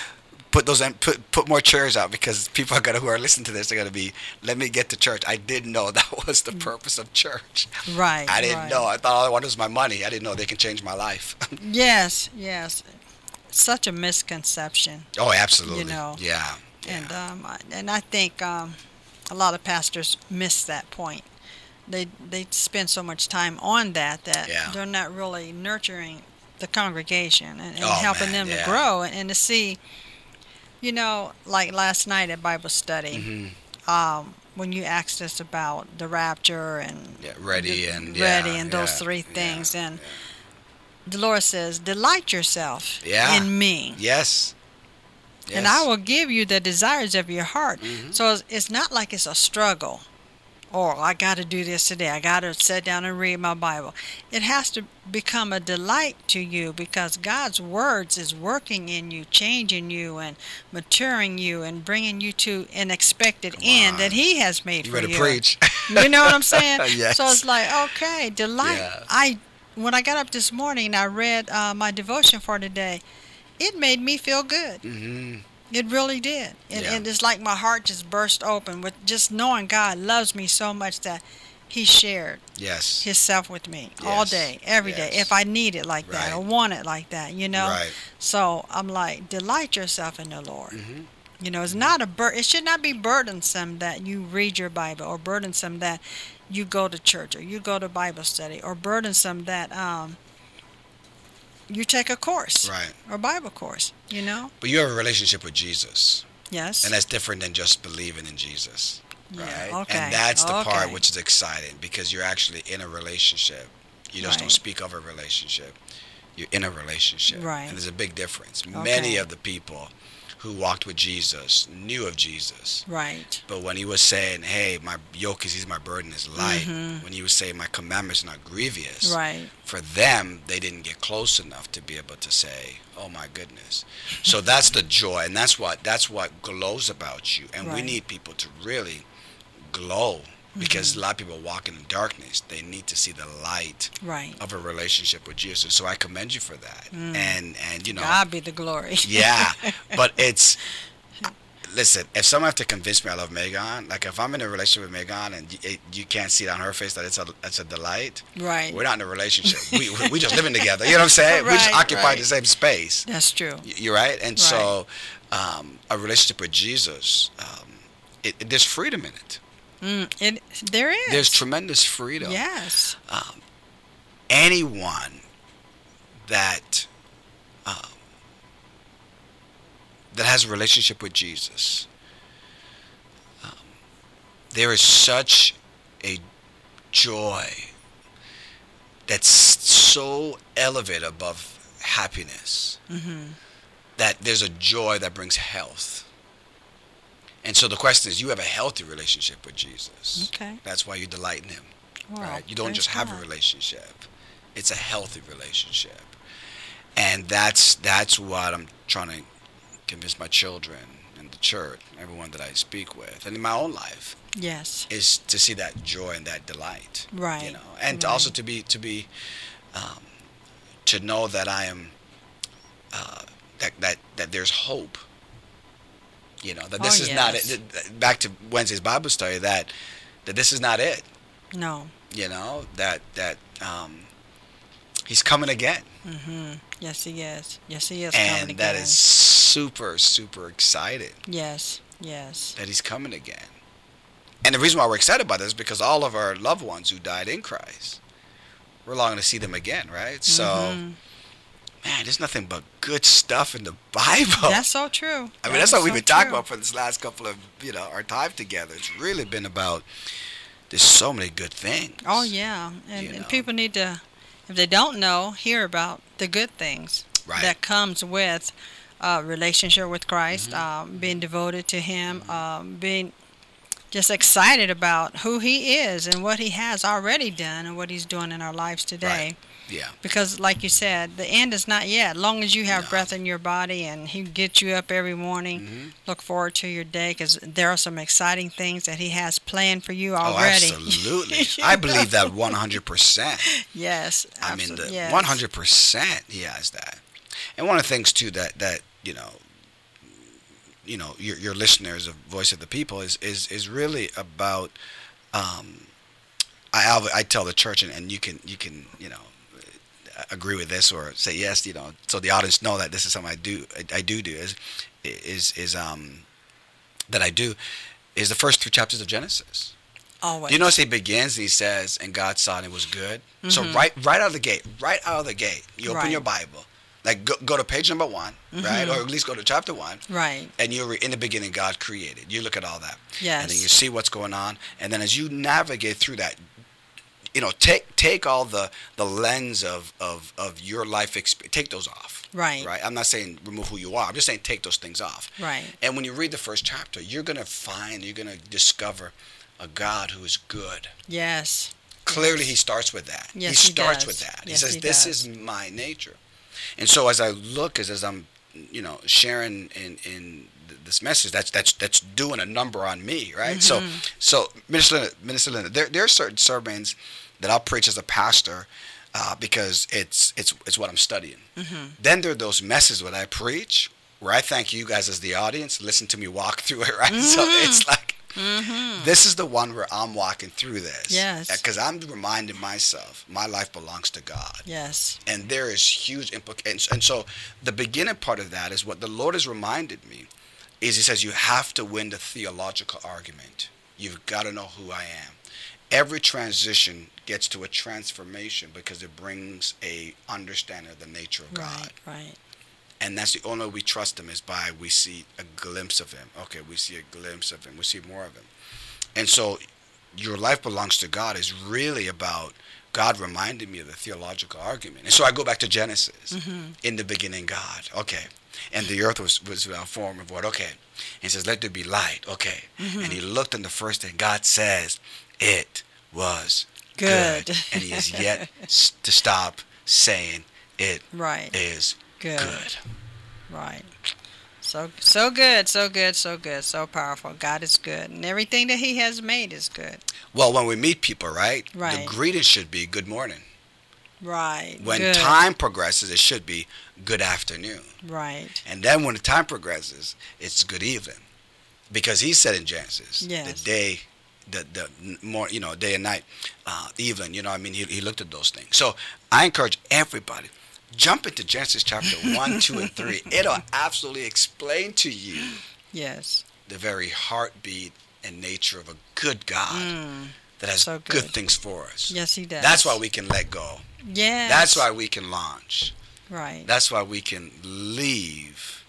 S2: put those em- put put more chairs out because people are gonna who are listening to this are gonna be. Let me get to church. I didn't know that was the purpose of church.
S1: Right.
S2: I didn't
S1: right.
S2: know. I thought all I wanted was my money. I didn't know they can change my life.
S1: Yes, yes. Such a misconception.
S2: Oh, absolutely.
S1: You know.
S2: Yeah. yeah.
S1: And um, I- and I think um, a lot of pastors miss that point. They they spend so much time on that that
S2: Yeah.
S1: they're not really nurturing the congregation and, and
S2: Oh,
S1: helping
S2: man,
S1: them
S2: yeah.
S1: to grow and, and to see, you know, like last night at Bible study,
S2: hmm
S1: um, when you asked us about the rapture and
S2: Yeah. Ready
S1: the-
S2: and
S1: ready
S2: yeah,
S1: and those
S2: yeah,
S1: three
S2: yeah,
S1: things, and
S2: yeah.
S1: the Lord says, "Delight yourself
S2: Yeah.
S1: in Me."
S2: Yes.
S1: And
S2: Yes.
S1: I will give you the desires of your heart.
S2: Mhm.
S1: So it's, it's not like it's a struggle. Or I got to do this today. I got to sit down and read my Bible. It has to become a delight to you because God's words is working in you, changing you, and maturing you, and bringing you to an expected
S2: Come
S1: end
S2: on.
S1: that He has made
S2: You
S1: for
S2: better
S1: you.
S2: preach.
S1: You know what I'm saying?
S2: Yes.
S1: So it's like, okay, delight.
S2: Yeah.
S1: I when I got up this morning and I read uh, my devotion for today, it made me feel good.
S2: hmm
S1: It really did. And,
S2: Yeah.
S1: and it's like my heart just burst open with just knowing God loves me so much that He shared
S2: Yes.
S1: Himself with me all
S2: Yes.
S1: day, every day,
S2: Yes.
S1: if I need it like that or
S2: Right.
S1: want it like that, you know?
S2: Right.
S1: So I'm like, delight yourself in the Lord.
S2: hmm
S1: You know, it's not a bur- it should not be burdensome that you read your Bible or burdensome that you go to church or you go to Bible study or burdensome that um, you take a course
S2: Right.
S1: or Bible course, you know?
S2: But you have a relationship with Jesus,
S1: Yes.
S2: and that's different than just believing in Jesus,
S1: Yeah,
S2: right?
S1: okay,
S2: And that's the part
S1: okay.
S2: which is exciting because you're actually in a relationship. You just don't
S1: Right.
S2: speak of a relationship. You're in a relationship,
S1: Right.
S2: and there's a big difference.
S1: Okay.
S2: Many of the people who walked with Jesus knew of Jesus.
S1: Right.
S2: But when he was saying, hey, my yoke is easy, my burden is light,
S1: Mhm.
S2: when he was saying, my commandments are not grievous,
S1: Right.
S2: for them, they didn't get close enough to be able to say, oh my goodness. So that's the joy, and that's what that's what glows about you. And we
S1: Right.
S2: need people to really glow because a lot of people walk in the darkness. They need to see the light
S1: Right.
S2: of a relationship with Jesus. So I commend you for that.
S1: Mm.
S2: And and you know,
S1: God be the glory.
S2: yeah, but it's listen. If someone have to convince me I love Megan, like if I'm in a relationship with Megan and you, it, you can't see it on her face that it's a it's a delight,
S1: Right.
S2: we're not in a relationship. we we we just living together. You know what I'm saying? we just
S1: Right,
S2: occupy
S1: right.
S2: the same space.
S1: That's true.
S2: Y- You're right. And so, um, a relationship with Jesus, um, it, it, there's freedom in it.
S1: Mm, it there is.
S2: There's tremendous freedom.
S1: Yes.
S2: Um, anyone that um, that has a relationship with Jesus, um, there is such a joy that's so elevated above happiness
S1: Mhm.
S2: that there's a joy that brings health. And so the question is, you have a healthy relationship with Jesus.
S1: Okay.
S2: That's why you delight in him.
S1: Wow,
S2: Right? You don't
S1: praise
S2: just have a
S1: God.
S2: relationship. It's a healthy relationship. And that's that's what I'm trying to convince my children and the church, everyone that I speak with, and in my own life,
S1: Yes.
S2: is to see that joy and that delight.
S1: Right.
S2: You know, and
S1: right.
S2: also to be to be um, to know that I am uh, that that that there's hope. You know, that this
S1: Oh,
S2: is not
S1: yes.
S2: it. th- Back to Wednesday's Bible study, that that this is not it.
S1: No.
S2: You know, that that um, he's coming again,
S1: Mhm. Yes, he is. Yes, he is
S2: and
S1: coming
S2: that
S1: again.
S2: is super super excited
S1: Yes. Yes.
S2: that he's coming again. And the reason why we're excited about this is because all of our loved ones who died in Christ, we're longing to see them again, right? So,
S1: Mhm.
S2: man, there's nothing but good stuff in the Bible.
S1: That's so true.
S2: I mean,
S1: That
S2: that's
S1: is
S2: what we've
S1: so
S2: been talking
S1: true.
S2: about for this last couple of, you know, our time together. It's really been about, there's so many good things.
S1: Oh yeah, and,
S2: You
S1: and
S2: know.
S1: people need to, if they don't know, hear about the good things
S2: Right.
S1: that comes with a relationship with Christ,
S2: Mm-hmm.
S1: um, being devoted to Him, um, being just excited about who He is and what He has already done and what He's doing in our lives today.
S2: Yeah.
S1: Because, like you said, the end is not yet. As long as you have
S2: No.
S1: breath in your body and He gets you up every morning,
S2: Mhm.
S1: look forward to your day because there are some exciting things that He has planned for you
S2: Oh,
S1: already.
S2: absolutely.
S1: You
S2: I believe
S1: know?
S2: that one hundred percent.
S1: Yes,
S2: I mean,
S1: absolutely.
S2: the
S1: yes.
S2: one hundred percent he has that. And one of the things, too, that, that, you know, you know, your your listeners of Voice of the People is is is really about. Um, I alv- I tell the church, and, and you can you can you know agree with this or say yes, you know, so the audience know that this is something I do I, I do do is is is um that I do is the first three chapters of Genesis.
S1: Always.
S2: Do you notice he begins and he says, "And God saw and it was good."
S1: Mm-hmm.
S2: So right right out of the gate, right out of the gate, you open
S1: Right.
S2: your Bible, like go, go to page number one,
S1: Mm-hmm.
S2: right, or at least go to chapter one,
S1: Right.
S2: and you're in the beginning God created. You look at all that,
S1: Yes.
S2: and then you see what's going on, and then as you navigate through that, you know, take take all the the lens of of of your life experience, take those off.
S1: Right.
S2: Right. I'm not saying remove who you are. I'm just saying take those things off.
S1: Right.
S2: And when you read the first chapter, you're gonna find, you're gonna discover a God who is good.
S1: Yes.
S2: Clearly,
S1: Yes.
S2: he starts with that.
S1: Yes,
S2: he
S1: he
S2: starts
S1: does.
S2: with that. He
S1: Yes,
S2: says,
S1: he
S2: "This
S1: does.
S2: is my nature." And so, as I look, as as I'm, you know, sharing in in th- this message, that's that's that's doing a number on me, right? So,
S1: Mm-hmm.
S2: so Minister Linda, Minister Linda, there there are certain sermons that I'll preach as a pastor. Uh, because it's it's it's what I'm studying.
S1: Mm-hmm.
S2: Then there are those messages that I preach where I thank you guys as the audience listen to me walk through it, right? So it's like
S1: Mm-hmm.
S2: this is the one where I'm walking through this.
S1: Yes.
S2: Because I'm reminding myself my life belongs to God.
S1: Yes.
S2: And there is huge implications. And so the beginning part of that is what the Lord has reminded me is he says you have to win the theological argument. You've got to know who I am. Every transition gets to a transformation because it brings a understanding of the nature of God.
S1: Right. Right.
S2: And that's the only way we trust him is by we see a glimpse of him. Okay, we see a glimpse of him. We see more of him. And so your life belongs to God is really about God reminding me of the theological argument. And so I go back to Genesis.
S1: Mm-hmm.
S2: In the beginning, God. Okay. And the earth was, was a form of what? Okay. And he says, let there be light. Okay.
S1: Mm-hmm.
S2: And he looked on the first day. God says, it was
S1: Good.
S2: good. And he has yet s- to stop saying it
S1: Right.
S2: is
S1: Good.
S2: good.
S1: Right. So so good, so good, so good, so powerful. God is good, and everything that He has made is good.
S2: Well, when we meet people, right?
S1: Right.
S2: The greeting should be good morning.
S1: Right.
S2: When
S1: good.
S2: time progresses, it should be good afternoon.
S1: Right.
S2: And then when the time progresses, it's good evening. Because he said in Genesis,
S1: Yes.
S2: the day, the the more, you know, day and night, uh, evening, you know, I mean, he, he looked at those things. So I encourage everybody, jump into Genesis chapter one, two, and three. It'll absolutely explain to you
S1: Yes.
S2: the very heartbeat and nature of a good God
S1: Mm.
S2: that has
S1: So
S2: good.
S1: good.
S2: things for us.
S1: Yes, He does.
S2: That's why we can let go.
S1: Yes.
S2: That's why we can launch.
S1: Right.
S2: That's why we can leave,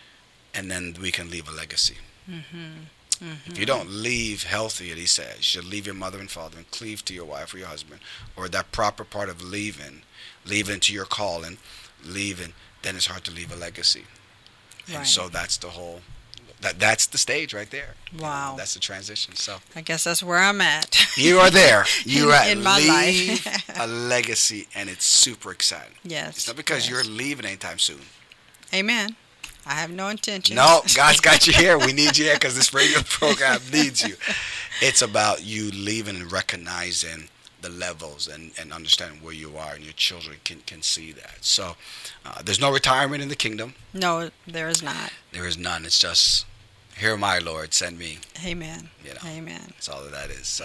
S2: and then we can leave a legacy.
S1: Mm-hmm. Mm-hmm.
S2: If you don't leave healthy, he says, you should leave your mother and father and cleave to your wife or your husband, or that proper part of leaving, leaving to your calling, leaving, then it's hard to leave a legacy.
S1: Right.
S2: And so that's the whole, that that's the stage right there. You know,
S1: Wow.
S2: that's the transition. So
S1: I guess that's where I'm at.
S2: you are there. You
S1: In-
S2: are at
S1: in my
S2: leave
S1: life.
S2: a legacy, and it's super exciting.
S1: Yes.
S2: It's not because
S1: yes.
S2: you're leaving anytime soon.
S1: Amen. I have no intention.
S2: No, God's got you here. We need you here because this radio program needs you. It's about you leaving and recognizing the levels and, and understanding where you are, and your children can, can see that. So uh, there's no retirement in the kingdom.
S1: No, there is not.
S2: There is none. It's just, here am I, Lord, send me.
S1: Amen.
S2: You know,
S1: Amen.
S2: that's all that that is. So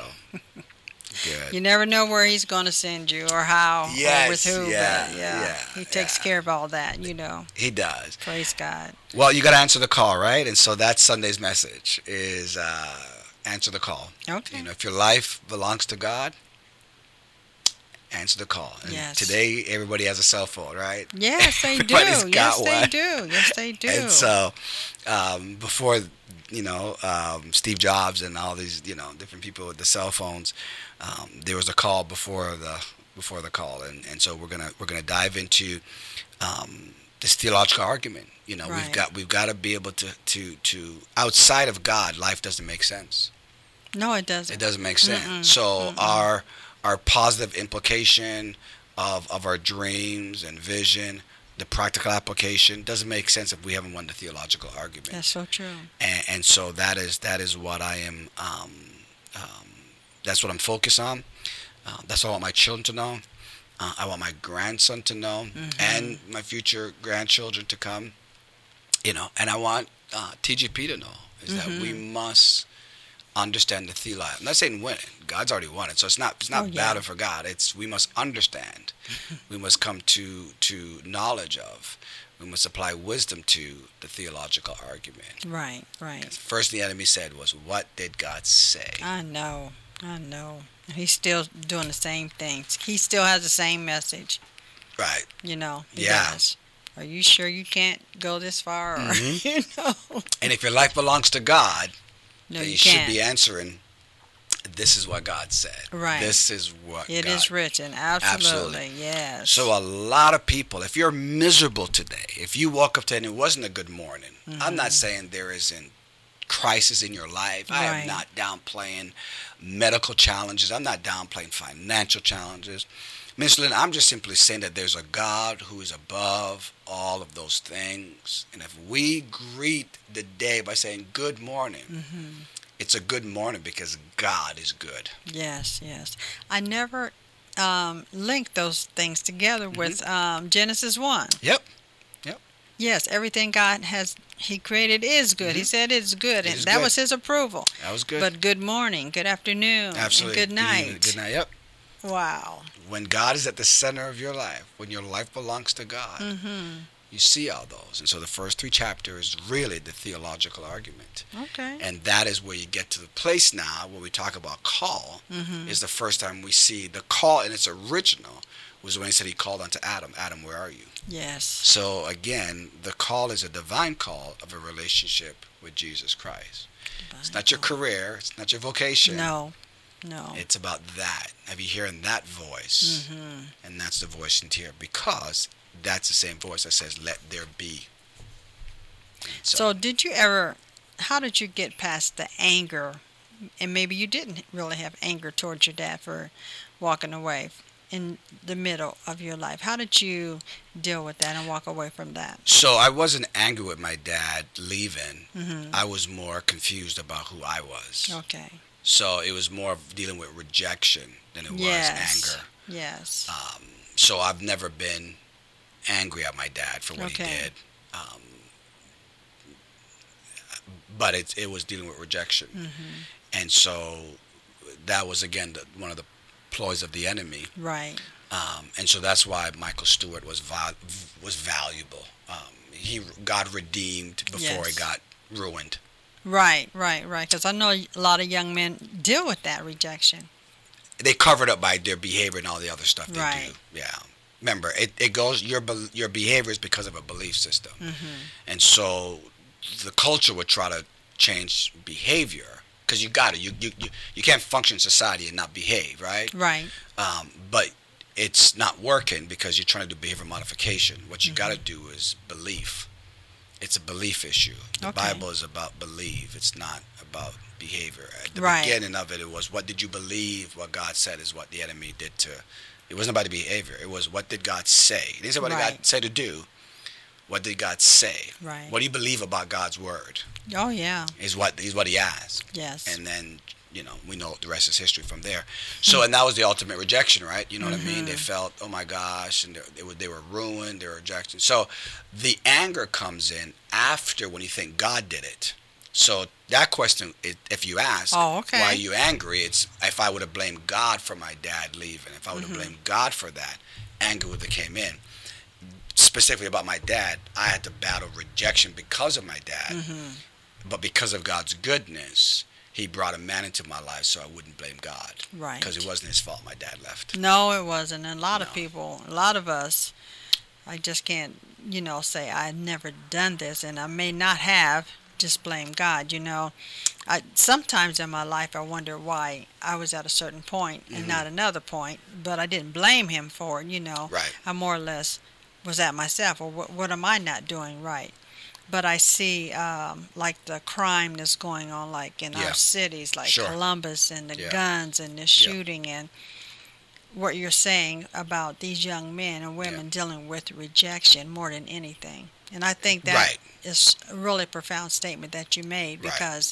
S2: good.
S1: You never know where He's going to send you or how
S2: Yes,
S1: or with who.
S2: yeah,
S1: but yeah,
S2: yeah,
S1: He takes
S2: yeah.
S1: care of all that, you know.
S2: He does.
S1: Praise God.
S2: Well, you got to answer the call, right? And so that's Sunday's message is uh, answer the call.
S1: Okay.
S2: You know, if your life belongs to God, answer the call. And
S1: Yes.
S2: today, everybody has a cell phone, right?
S1: Yes, they do.
S2: Everybody's got
S1: Yes, they
S2: one.
S1: do. Yes, they do.
S2: And so, um, before, you know, um, Steve Jobs and all these, you know, different people with the cell phones, um, there was a call before the before the call, and, and so we're gonna we're gonna dive into um, this theological argument. You know, we've
S1: Right.
S2: got we've got to be able to to to outside of God, life doesn't make sense.
S1: No, it doesn't.
S2: It doesn't make sense.
S1: Mm-mm,
S2: So
S1: mm-mm.
S2: our our positive implication of of our dreams and vision, the practical application doesn't make sense if we haven't won the theological argument.
S1: That's so true.
S2: And, and so that is that is what I am. Um, um, that's what I'm focused on. Uh, that's what I want my children to know. Uh, I want my grandson to know,
S1: Mhm.
S2: and my future grandchildren to come. You know, and I want uh, T G P to know is
S1: Mm-hmm.
S2: that we must understand the theology. I'm not saying win it. God's already won it, so it's not it's not
S1: Oh, yeah.
S2: battle for God. It's we must understand. We must come to to knowledge of. We must apply wisdom to the theological argument.
S1: Right, right.
S2: First, the enemy said was, "What did God say?"
S1: I know, I know. He's still doing the same things. He still has the same message.
S2: Right.
S1: You know. He
S2: Yeah.
S1: does. Are you sure you can't go this far? Or,
S2: Mhm.
S1: you know.
S2: And if your life belongs to God,
S1: No,
S2: then
S1: you
S2: you should
S1: can't.
S2: be answering. This is what God said.
S1: Right.
S2: This is what
S1: It
S2: God.
S1: is written. Absolutely.
S2: Absolutely.
S1: Yes.
S2: So a lot of people, if you're miserable today, if you woke up today and it wasn't a good morning, I'm not saying there isn't crisis in your life. I
S1: Right.
S2: am not downplaying medical challenges. I'm not downplaying financial challenges. Miss Lynn, I'm just simply saying that there's a God who is above all of those things. And if we greet the day by saying good morning,
S1: Mm-hmm.
S2: it's a good morning because God is good.
S1: Yes, yes. I never um, linked those things together with
S2: Mm-hmm.
S1: um, Genesis one.
S2: Yep.
S1: Yes, everything God has He created is good. He
S2: Mhm.
S1: said it's good,
S2: It
S1: and
S2: is
S1: that
S2: good.
S1: was His approval.
S2: That was good.
S1: But good morning, good afternoon,
S2: Absolutely.
S1: and good night.
S2: Good night. Yep.
S1: Wow.
S2: When God is at the center of your life, when your life belongs to God,
S1: Mm-hmm.
S2: you see all those. And so the first three chapters is really the theological argument.
S1: Okay.
S2: And that is where you get to the place now where we talk about call,
S1: Mm-hmm.
S2: is the first time we see the call in its original was when he said he called unto Adam, Adam, where are you?
S1: Yes.
S2: So again, the call is a divine call of a relationship with Jesus Christ. It's not your career, it's not your vocation.
S1: No. No.
S2: It's about that. Have you hearing that voice?
S1: Mm-hmm.
S2: And that's the voice in here because that's the same voice that says, let there be.
S1: So, did you ever? How did you get past the anger? And maybe you didn't really have anger towards your dad for walking away in the middle of your life. How did you deal with that and walk away from that?
S2: So I wasn't angry with my dad leaving.
S1: Mm-hmm.
S2: I was more confused about who I was.
S1: Okay.
S2: So it was more of dealing with rejection than it
S1: Yes.
S2: was anger.
S1: Yes.
S2: Um, so I've never been angry at my dad for what
S1: Okay.
S2: he did. Um, but it, it was dealing with rejection.
S1: Mm-hmm.
S2: And so that was, again, the, one of the ploys of the enemy.
S1: Right.
S2: Um, and so that's why Michael Stewart was val- was valuable. Um, he God redeemed before
S1: Yes.
S2: he got ruined.
S1: Right. Right. Right. Because I know a lot of young men deal with that rejection.
S2: They covered up by their behavior and all the other stuff they
S1: Right.
S2: do. Yeah. Remember, it, it goes your be- your behavior is because of a belief system,
S1: Mm-hmm.
S2: and so the culture would try to change behavior because you got to you, you you you can't function in society and not behave, right?
S1: Right.
S2: Um, but it's not working because you're trying to do behavior modification. What you
S1: Mm-hmm.
S2: got to do is belief. It's a belief issue. The
S1: Okay.
S2: Bible is about belief. It's not about behavior. At the
S1: Right.
S2: beginning of it, it was what did you believe? What God said is what the enemy did to. It wasn't about the behavior. It was what did God say? It isn't what did
S1: Right.
S2: God say to do. What did God say?
S1: Right.
S2: What do you believe about God's word?
S1: Oh yeah.
S2: Is what is what He asked.
S1: Yes.
S2: And then, you know, we know the rest is history from there. So, and that was the ultimate rejection, right? You know what I mean? They felt, oh my gosh, and they, they were they were ruined, they were rejected. So, the anger comes in after when you think God did it. So that question, it, if you ask,
S1: Oh, okay.
S2: why are you angry? It's if I would have blamed God for my dad leaving, if I would have blamed God for that, anger would have came in. Specifically about my dad, I had to battle rejection because of my dad,
S1: Mm-hmm.
S2: but because of God's goodness, He brought a man into my life so I wouldn't blame God.
S1: Right.
S2: Because it wasn't his fault my dad left.
S1: No, it wasn't. And a lot of
S2: No.
S1: people, a lot of us, I just can't, you know, say I've never done this, and I may not have. Just blame God, you know. I sometimes in my life I wonder why I was at a certain point and
S2: Mhm.
S1: not another point, but I didn't blame Him for it, you know.
S2: Right.
S1: I more or less was at myself, or what, what am I not doing right? But I see, um, like the crime that's going on, like in
S2: Yeah.
S1: our cities, like
S2: Sure.
S1: Columbus, and the
S2: Yeah.
S1: guns and the shooting, and what you're saying about these young men and women dealing with rejection more than anything. And I think that
S2: Right.
S1: is a really profound statement that you made,
S2: Right.
S1: because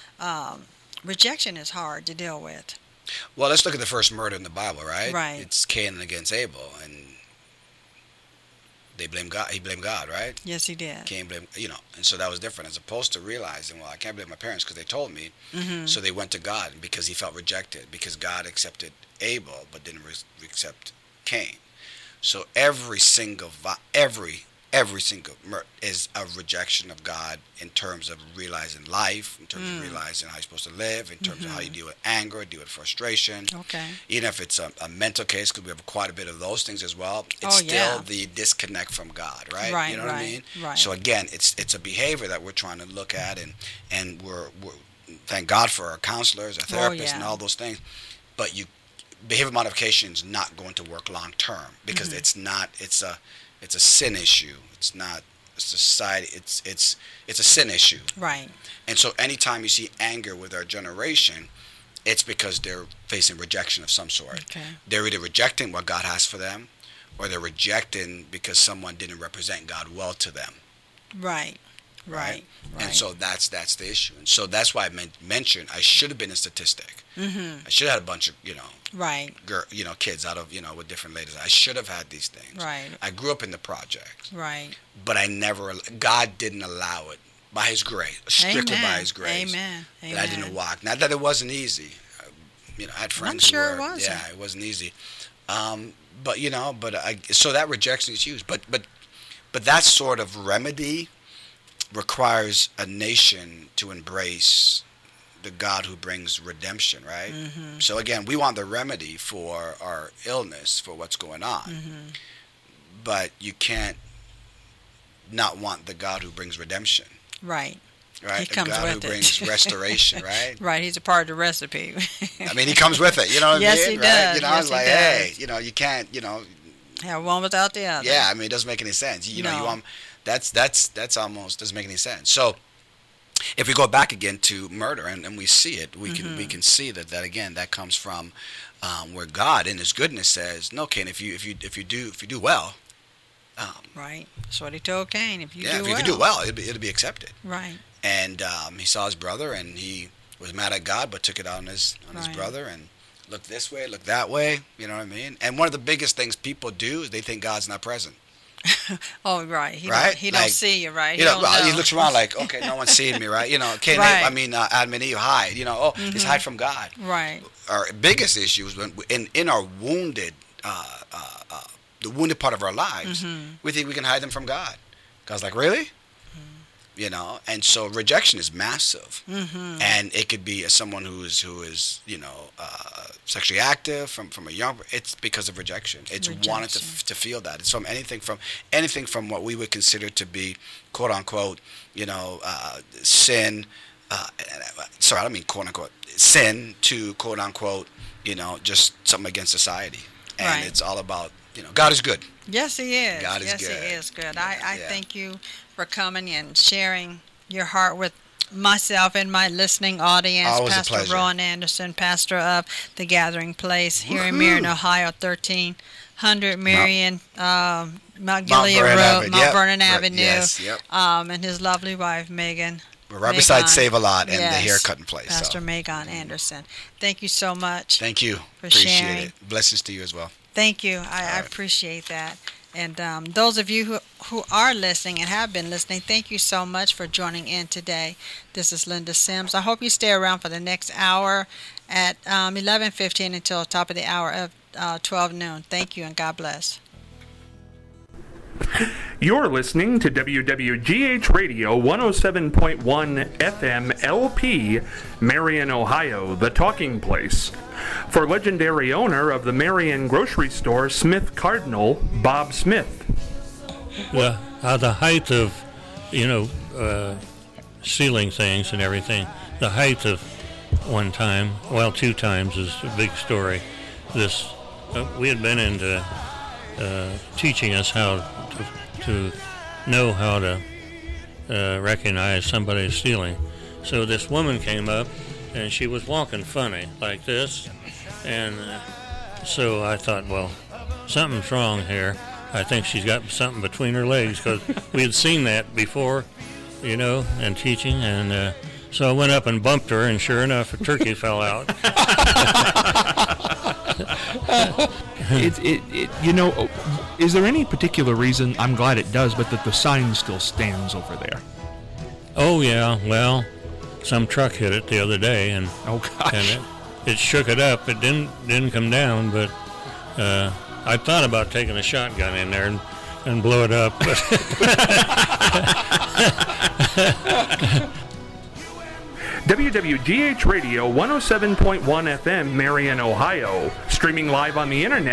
S1: um, rejection is hard to deal with.
S2: Well, let's look at the first murder in the Bible, right?
S1: Right.
S2: It's Cain against Abel. And they blame God. He blamed God, right?
S1: Yes, he did.
S2: Can't blame, you know, and so that was different as opposed to realizing, well, I can't blame my parents because they told me.
S1: Mm-hmm.
S2: So they went to God because he felt rejected because God accepted Abel but didn't re- accept Cain. So every single, vi- every, every single murder is a rejection of God in terms of realizing life, in terms
S1: Mm.
S2: of realizing how you're supposed to live, in terms
S1: Mm-hmm.
S2: of how you deal with anger, deal with frustration.
S1: Okay.
S2: Even if it's a, a mental case, because we have quite a bit of those things as well, it's
S1: Oh,
S2: still
S1: yeah.
S2: the disconnect from God, right?
S1: Right,
S2: You know what I
S1: right,
S2: mean?
S1: right.
S2: So again, it's it's a behavior that we're trying to look at, and and we're, we're thank God for our counselors, our therapists,
S1: yeah.
S2: and all those things. But you, behavior modification is not going to work long term because
S1: Mhm.
S2: it's not. It's a it's a sin issue. It's not a society. It's it's it's a sin issue.
S1: Right.
S2: And so anytime you see anger with our generation, it's because they're facing rejection of some sort.
S1: Okay.
S2: They're either rejecting what God has for them, or they're rejecting because someone didn't represent God well to them.
S1: Right. Right. Right.
S2: And so that's that's the issue. And so that's why I men- mentioned I should have been a statistic.
S1: Mm-hmm.
S2: I should have had a bunch of, you know,
S1: Right.
S2: girl, you know, kids out of, you know, with different ladies. I should have had these things.
S1: Right.
S2: I grew up in the projects,
S1: Right.
S2: but I never, God didn't allow it by His grace, strictly
S1: Amen.
S2: by His grace.
S1: Amen.
S2: That
S1: Amen.
S2: I didn't walk. Not that it wasn't easy. Uh, You know, I had friends
S1: I'm sure
S2: who
S1: it
S2: were,
S1: wasn't.
S2: yeah, it wasn't easy. Um, but you know, but I, so that rejection is huge. But but but that sort of remedy requires a nation to embrace the God who brings redemption, right?
S1: Mm-hmm.
S2: So again, we want the remedy for our illness, for what's going on,
S1: Mm-hmm.
S2: but you can't not want the God who brings redemption,
S1: Right.
S2: right?
S1: He
S2: the
S1: comes
S2: God
S1: with
S2: who
S1: it.
S2: brings restoration, right?
S1: Right. He's a part of the recipe.
S2: I mean, he comes with it. You know what
S1: Yes,
S2: I mean?
S1: he
S2: Right?
S1: does.
S2: You know,
S1: Yes,
S2: it's
S1: he
S2: like,
S1: does.
S2: hey, you know, you can't, you know,
S1: Have one without the other.
S2: yeah. I mean, it doesn't make any sense. You know, you
S1: No.
S2: want that's that's that's almost doesn't make any sense. So, if we go back again to murder and, and we see it, we can
S1: Mm-hmm.
S2: we can see that that again that comes from um, where God in His goodness says, no, Cain, if you if you if you do if you do well, um,
S1: Right. That's what he told Cain. If you
S2: yeah,
S1: do
S2: if
S1: well.
S2: you do well, it'll be it'll be accepted.
S1: Right.
S2: And um, he saw his brother, and he was mad at God, but took it out on his on his
S1: Right.
S2: brother, and looked this way, looked that way. You know what I mean? And one of the biggest things people do is they think God's not present.
S1: Oh, right. He
S2: Right?
S1: Don't, he don't
S2: Like,
S1: see you, right? He
S2: You know,
S1: don't
S2: well,
S1: know.
S2: he looks around like, okay, no one's seeing me, right? You know, Cain,
S1: Right.
S2: I mean, uh, Adam and Eve hide. You know, oh, just hide from God.
S1: Right.
S2: Our biggest issue is when in in our wounded, uh, uh, uh, the wounded part of our lives,
S1: Mm-hmm.
S2: we think we can hide them from God. God's like, really? You know, and so rejection is massive,
S1: Mm-hmm.
S2: and it could be as someone who is who is you know uh, sexually active from from a young. It's because of rejection. It's wanting to
S1: Rejection.
S2: to feel that. It's from anything from anything from what we would consider to be quote unquote you know uh, sin. Uh, sorry, I don't mean quote unquote sin to quote unquote you know just something against society, and
S1: Right.
S2: it's all about you know God is good.
S1: Yes, he is.
S2: God is
S1: yes,
S2: good.
S1: he is good. I, I
S2: Yeah.
S1: thank you for coming and sharing your heart with myself and my listening audience.
S2: Always a
S1: Pastor
S2: pleasure.
S1: Rowan Anderson, pastor of The Gathering Place here in
S2: Woohoo.
S1: Marion, Ohio, thirteen hundred Marion, um, Mount
S2: Mount
S1: Gilead
S2: Vernon
S1: Road,
S2: Avenue.
S1: Mount
S2: Yep.
S1: Vernon
S2: Right.
S1: Avenue,
S2: Yes, yep.
S1: um, and his lovely wife, Megan.
S2: We're right beside
S1: Megan.
S2: Save a Lot and
S1: Yes.
S2: the haircutting place.
S1: Pastor
S2: So.
S1: Megan Anderson. Thank you so much.
S2: Thank you.
S1: for
S2: Appreciate
S1: sharing.
S2: it. Blessings to you as well.
S1: Thank you. I, I
S2: right.
S1: appreciate that. And um, those of you who, who are listening and have been listening, thank you so much for joining in today. This is Linda Sims. I hope you stay around for the next hour at um, eleven fifteen until top of the hour of uh, twelve noon. Thank you and God bless.
S3: You're listening to W W G H Radio one oh seven point one F M L P, Marion, Ohio, the talking place. For legendary owner of the Marion grocery store, Smith Cardinal, Bob Smith.
S4: the uh, the height of, you know, uh, ceiling things and everything. The height of one time, well, two times is a big story. This uh, we had been into uh, teaching us how to, to know how to uh, recognize somebody stealing. So this woman came up, and she was walking funny like this, and uh, so I thought, well, something's wrong here. I think she's got something between her legs, because we had seen that before, you know, and teaching, and uh, so I went up and bumped her, and sure enough, a turkey fell out.
S3: it, it, it, you know, is there any particular reason, I'm glad it does, but that the sign still stands over there?
S4: Oh, yeah, well, some truck hit it the other day, and,
S3: oh, gosh.
S4: and it, it shook it up. It didn't didn't come down, but uh, I thought about taking a shotgun in there and, and blow it up. But
S3: W W G H Radio one oh seven point one F M, Marion, Ohio. Streaming live on the internet